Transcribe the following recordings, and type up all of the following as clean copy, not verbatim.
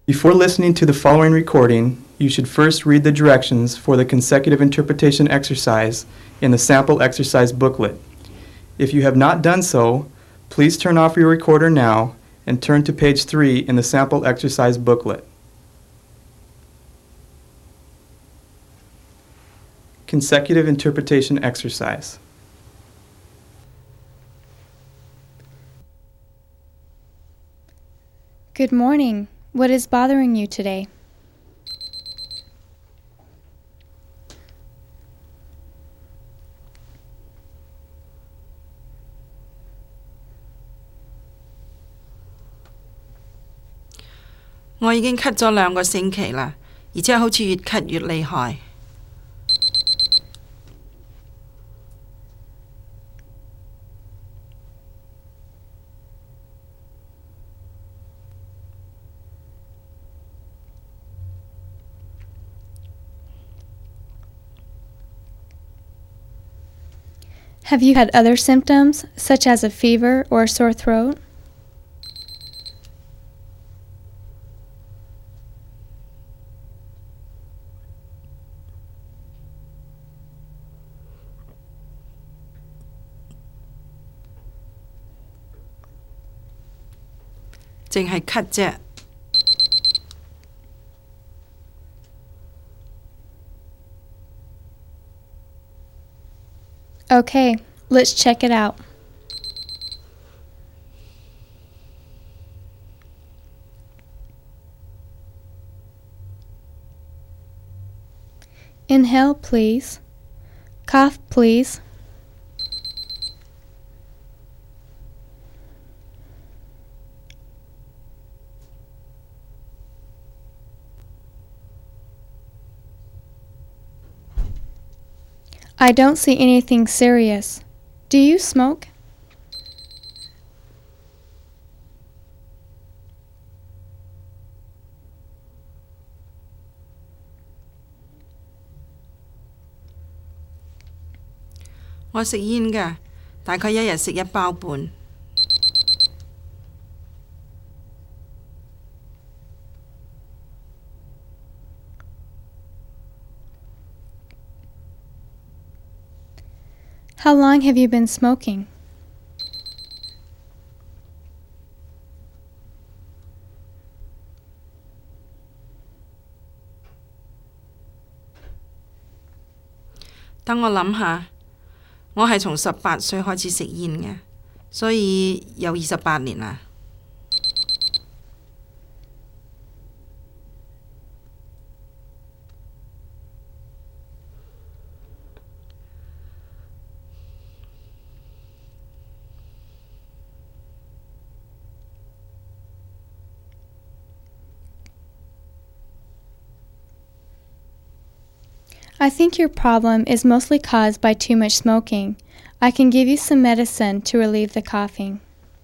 Before listening to the following recording, you should first read the directions for the consecutive interpretation exercise in the sample exercise booklet. If you have not done so, please turn off your recorder now and turn to page 3 in the sample exercise booklet. Consecutive interpretation exercise. Good morning. What is bothering you today? I已經咳咗2個星期啦，而且好似越咳越厲害。 Have you had other symptoms, such as a fever or a sore throat? 淨係咳啫。 Okay, let's check it out. Inhale, please. Cough, please. I don't see anything serious. Do you smoke? 我食煙㗎，大概一日食1包半。 How long have you been smoking? 等我諗下，我係從18歲開始食煙嘅，所以有28年啦。 I think your problem is mostly caused by too much smoking. I can give you some medicine to relieve the coughing.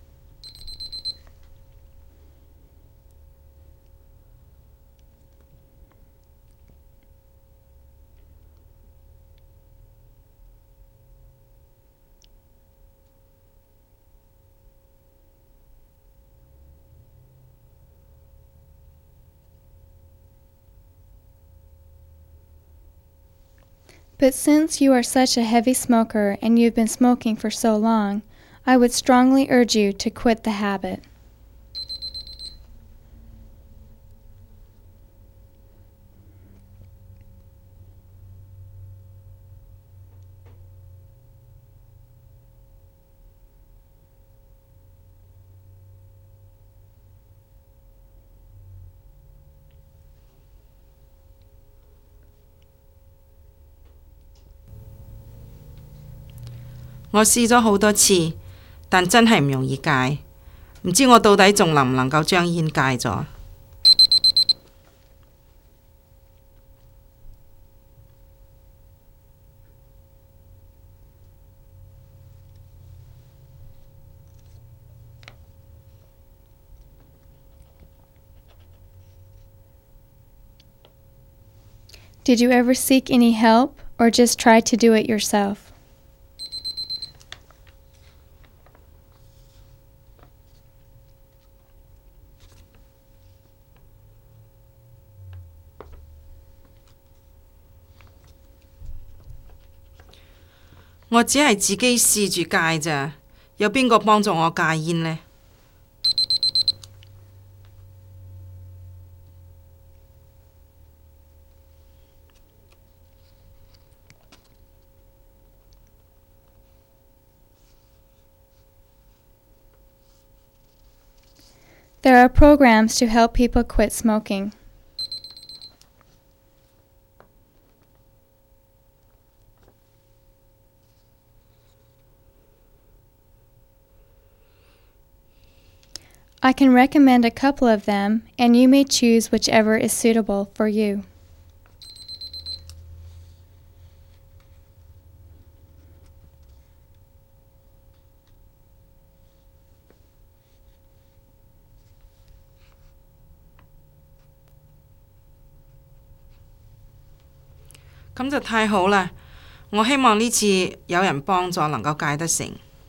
But since you are such a heavy smoker and you've been smoking for so long, I would strongly urge you to quit the habit. 我試咗好多次，但真係唔容易戒。唔知我到底仲能唔能夠將煙戒咗？ Did you ever seek any help or just try to do it yourself? 我只係自己試住戒咋，有邊個幫助我戒煙呢？ There are programs to help people quit smoking. I can recommend a couple of them, and you may choose whichever is suitable for you. 咁就太好啦！我希望呢次有人幫助能夠戒得成。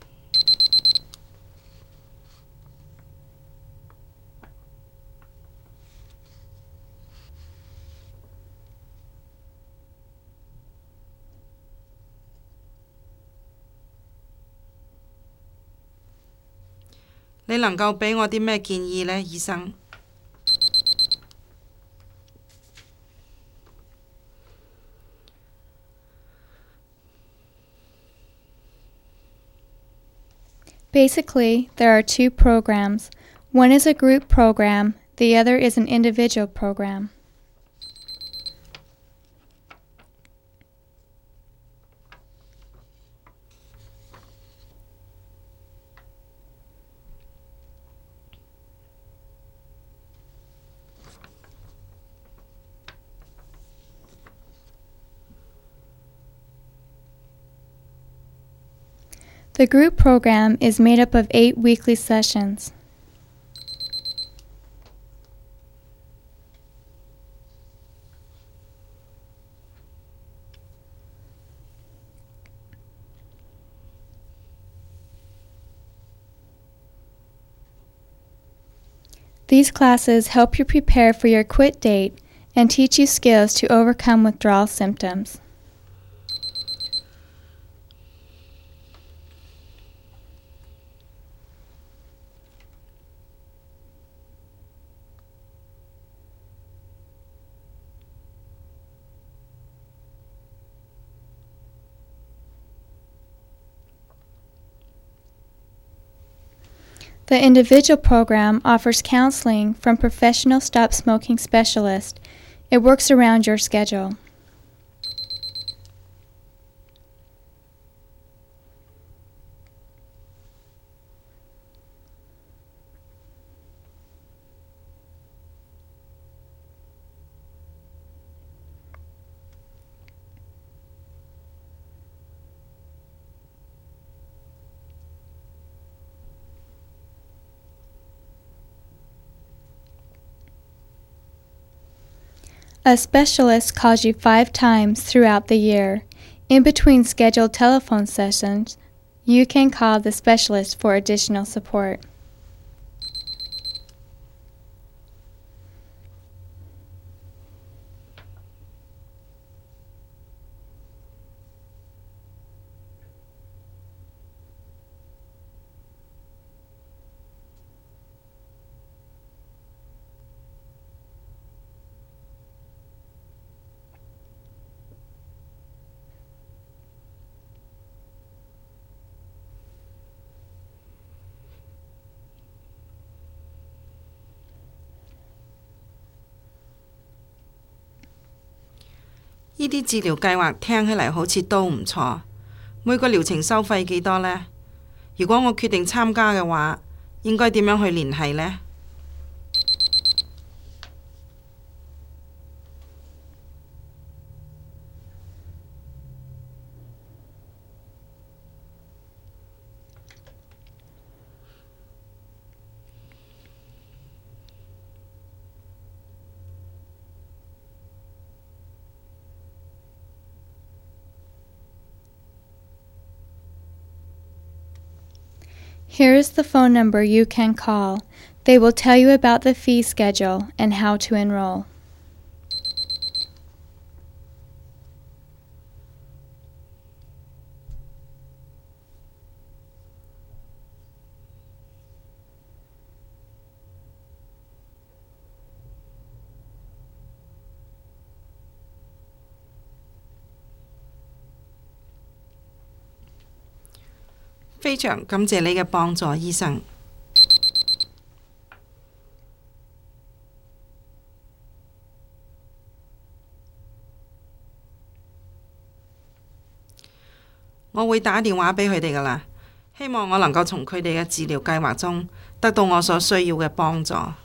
你能夠俾我啲咩建議呢，醫生 ？Basically, there are two programs. One is a group program, the other is an individual program. The group program is made up of 8 weekly sessions. These classes help you prepare for your quit date and teach you skills to overcome withdrawal symptoms. The individual program offers counseling from professional stop smoking specialists. It works around your schedule. A specialist calls you 5 times throughout the year. In between scheduled telephone sessions, you can call the specialist for additional support. 呢啲治療計劃聽起嚟好似都唔錯，每個療程收費幾多呢？如果我決定參加嘅話，應該點樣去聯繫呢？ Here is the phone number you can call. They will tell you about the fee schedule and how to enroll. 非常感謝你嘅幫助，醫生。我會打電話俾佢哋噶啦，希望我能夠從佢哋嘅治療計劃中得到我所需要嘅幫助。